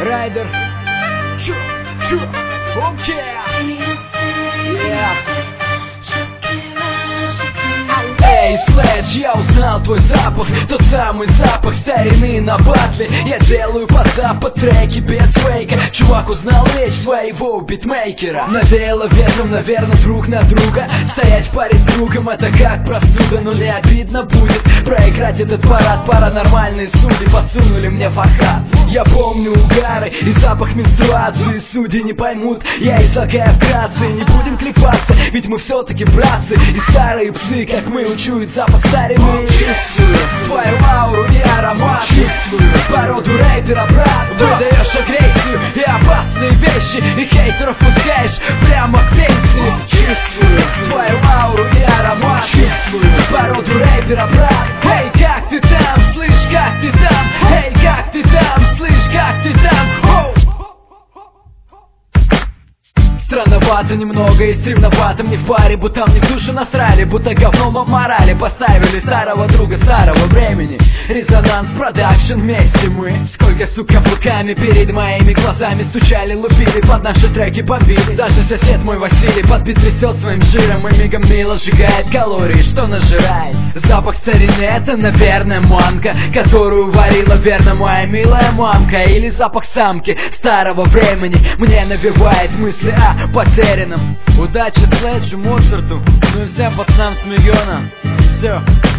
Райдер. Окей. Эй, Следж, я узнал твой запах, тот самый запах старины на батле. Я делаю под треки без фейка. Чувак узнал речь своего битмейкера. Навеяло ветром, наверное, друг на друга. Стоять в паре с другом, это как простуда. Но не обидно будет проиграть этот парад. Паранормальные судьи подсунули мне фархат. Я помню угары и запах менструации. Судьи не поймут, я излагаю вкратце. Не будем клепаться, ведь мы все-таки братцы. И старые псы, как мы, учуют запах старины. Чувствую твою ауру и аромат. Чувствую породу рэпера, брат. Выдаешь агрессию и опасные вещи, и хейтеров пускаешь прямо к пенсии. Чувствую твою ауру и аромат. Чувствую породу рэпера, брат. Эй, как ты там, слышь, как ты там? Эй, как ты там, слышь, как ты там? Странновато немного и стремновато мне в паре, будто мне в душу насрали, будто говном обморали. Поставили старого друга старого времени. Резонанс продакшн, вместе мы. Сколько, сука, буками перед моими глазами стучали, лупили, под наши треки бомбили. Даже сосед мой Василий под бит трясет своим жиром и мигом мило сжигает калории, что нажирает. Запах старины — это, наверное, манка, которую варила верно моя милая мамка. Или запах самки старого времени мне навевает мысли о потерянном. Удачи Следжу, Моцарту, ну и всем пацанам с Миллиона. Все.